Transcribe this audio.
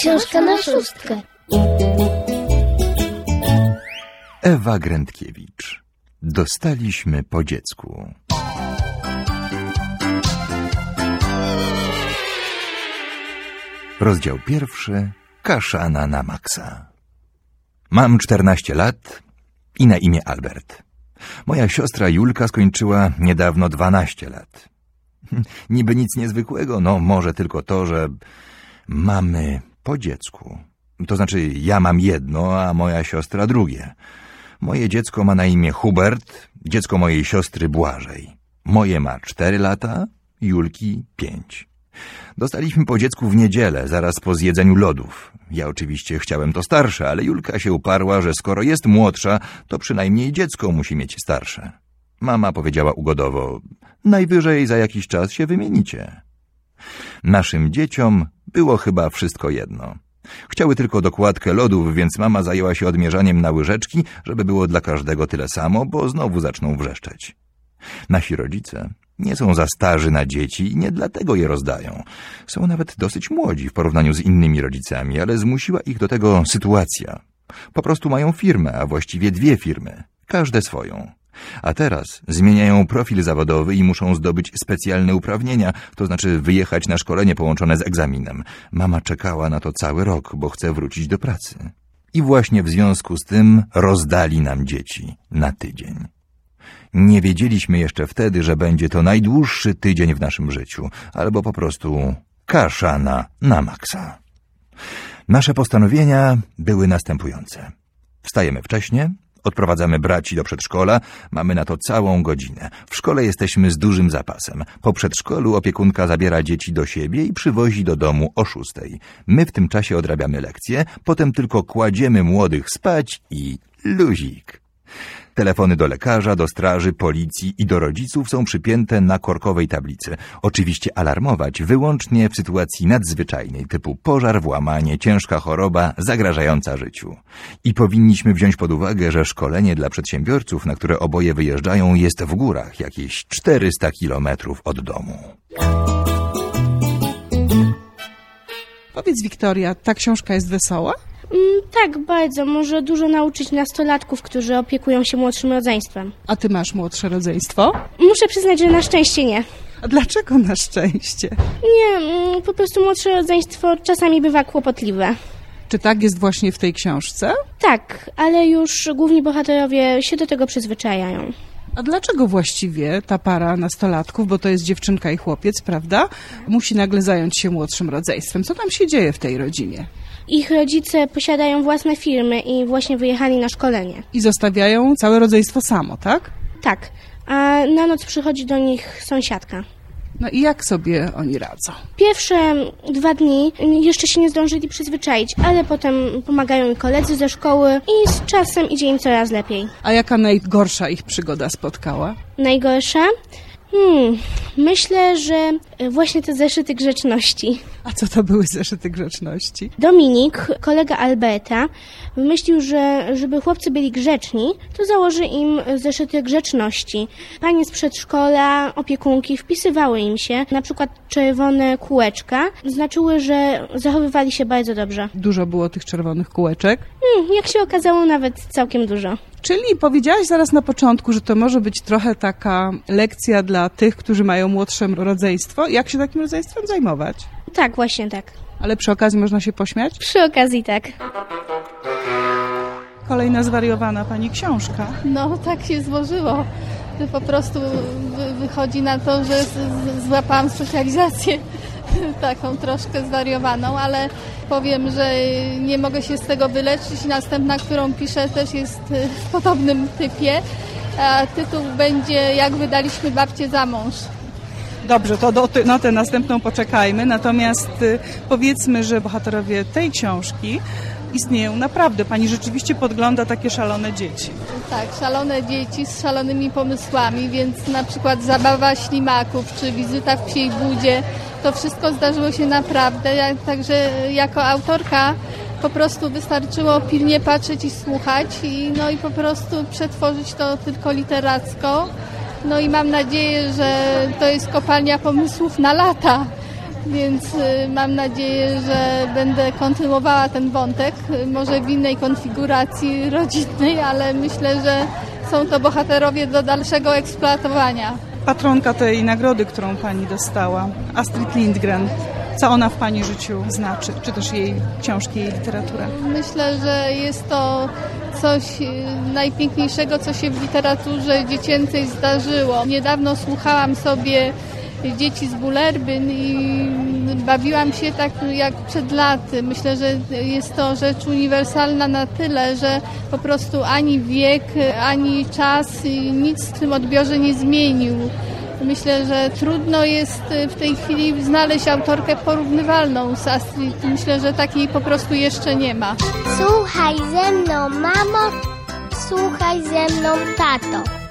Książka na szóstkę. Ewa Grętkiewicz. Dostaliśmy po dziecku. Rozdział 1. Kaszana na maksa. Mam 14 lat i na imię Albert. Moja siostra Julka skończyła niedawno 12 lat. Niby nic niezwykłego, no może tylko to, że mamy po dziecku. To znaczy ja mam jedno, a moja siostra drugie. Moje dziecko ma na imię Hubert, dziecko mojej siostry Błażej. Moje ma 4 lata, Julki 5. Dostaliśmy po dziecku w niedzielę, zaraz po zjedzeniu lodów. Ja oczywiście chciałem to starsze, ale Julka się uparła, że skoro jest młodsza, to przynajmniej dziecko musi mieć starsze. Mama powiedziała ugodowo, najwyżej za jakiś czas się wymienicie. Naszym dzieciom było chyba wszystko jedno. Chciały tylko dokładkę lodów, więc mama zajęła się odmierzaniem na łyżeczki, żeby było dla każdego tyle samo, bo znowu zaczną wrzeszczeć. Nasi rodzice nie są za starzy na dzieci i nie dlatego je rozdają. Są nawet dosyć młodzi w porównaniu z innymi rodzicami, ale zmusiła ich do tego sytuacja. Po prostu mają firmę, a właściwie 2 firmy, każde swoją. A teraz zmieniają profil zawodowy i muszą zdobyć specjalne uprawnienia, to znaczy wyjechać na szkolenie połączone z egzaminem. Mama czekała na to cały rok, bo chce wrócić do pracy. I właśnie w związku z tym rozdali nam dzieci na tydzień. Nie wiedzieliśmy jeszcze wtedy, że będzie to najdłuższy tydzień w naszym życiu, albo po prostu kaszana na maksa. Nasze postanowienia były następujące. Wstajemy wcześnie, odprowadzamy braci do przedszkola, mamy na to całą godzinę. W szkole jesteśmy z dużym zapasem. Po przedszkolu opiekunka zabiera dzieci do siebie i przywozi do domu o 6. My w tym czasie odrabiamy lekcje, potem tylko kładziemy młodych spać i luzik. Telefony do lekarza, do straży, policji i do rodziców są przypięte na korkowej tablicy. Oczywiście alarmować wyłącznie w sytuacji nadzwyczajnej, typu pożar, włamanie, ciężka choroba zagrażająca życiu. I powinniśmy wziąć pod uwagę, że szkolenie dla przedsiębiorców, na które oboje wyjeżdżają, jest w górach, jakieś 400 kilometrów od domu. Powiedz, Wiktoria, ta książka jest wesoła? Tak, bardzo. Może dużo nauczyć nastolatków, którzy opiekują się młodszym rodzeństwem. A ty masz młodsze rodzeństwo? Muszę przyznać, że na szczęście nie. A dlaczego na szczęście? Nie, po prostu młodsze rodzeństwo czasami bywa kłopotliwe. Czy tak jest właśnie w tej książce? Tak, ale już główni bohaterowie się do tego przyzwyczajają. A dlaczego właściwie ta para nastolatków, bo to jest dziewczynka i chłopiec, prawda, musi nagle zająć się młodszym rodzeństwem? Co tam się dzieje w tej rodzinie? Ich rodzice posiadają własne firmy i właśnie wyjechali na szkolenie. I zostawiają całe rodzeństwo samo, tak? Tak, a na noc przychodzi do nich sąsiadka. No i jak sobie oni radzą? Pierwsze 2 dni jeszcze się nie zdążyli przyzwyczaić, ale potem pomagają im koledzy ze szkoły i z czasem idzie im coraz lepiej. A jaka najgorsza ich przygoda spotkała? Najgorsza? Myślę, że właśnie te zeszyty grzeczności. A co to były zeszyty grzeczności? Dominik, kolega Alberta, wymyślił, że żeby chłopcy byli grzeczni, to założy im zeszyty grzeczności. Panie z przedszkola, opiekunki wpisywały im się, na przykład czerwone kółeczka, znaczyły, że zachowywali się bardzo dobrze. Dużo było tych czerwonych kółeczek? Jak się okazało, nawet całkiem dużo. Czyli powiedziałaś zaraz na początku, że to może być trochę taka lekcja dla tych, którzy mają młodsze rodzeństwo. Jak się takim rodzeństwem zajmować? Tak, właśnie tak. Ale przy okazji można się pośmiać? Przy okazji tak. Kolejna zwariowana pani książka. No tak się złożyło, że po prostu wychodzi na to, że złapałam specjalizację taką troszkę zwariowaną, ale powiem, że nie mogę się z tego wyleczyć. Następna, którą piszę, też jest w podobnym typie, a tytuł będzie Jak wydaliśmy babcię za mąż. Dobrze, to na tę następną poczekajmy, natomiast powiedzmy, że bohaterowie tej książki istnieją naprawdę. Pani rzeczywiście podgląda takie szalone dzieci. Tak, szalone dzieci z szalonymi pomysłami, więc na przykład zabawa ślimaków czy wizyta w Psiej Budzie, to wszystko zdarzyło się naprawdę, także jako autorka po prostu wystarczyło pilnie patrzeć i słuchać i po prostu przetworzyć to tylko literacko. No i mam nadzieję, że to jest kopalnia pomysłów na lata, więc mam nadzieję, że będę kontynuowała ten wątek, może w innej konfiguracji rodzinnej, ale myślę, że są to bohaterowie do dalszego eksploatowania. Patronka tej nagrody, którą pani dostała, Astrid Lindgren, co ona w pani życiu znaczy, czy też jej książki, jej literatura? Myślę, że jest to coś najpiękniejszego, co się w literaturze dziecięcej zdarzyło. Niedawno słuchałam sobie Dzieci z Bullerbyn i bawiłam się tak jak przed laty. Myślę, że jest to rzecz uniwersalna na tyle, że po prostu ani wiek, ani czas nic w tym odbiorze nie zmienił. Myślę, że trudno jest w tej chwili znaleźć autorkę porównywalną z Astrid. Myślę, że takiej po prostu jeszcze nie ma. Słuchaj ze mną, mamo, słuchaj ze mną, tato.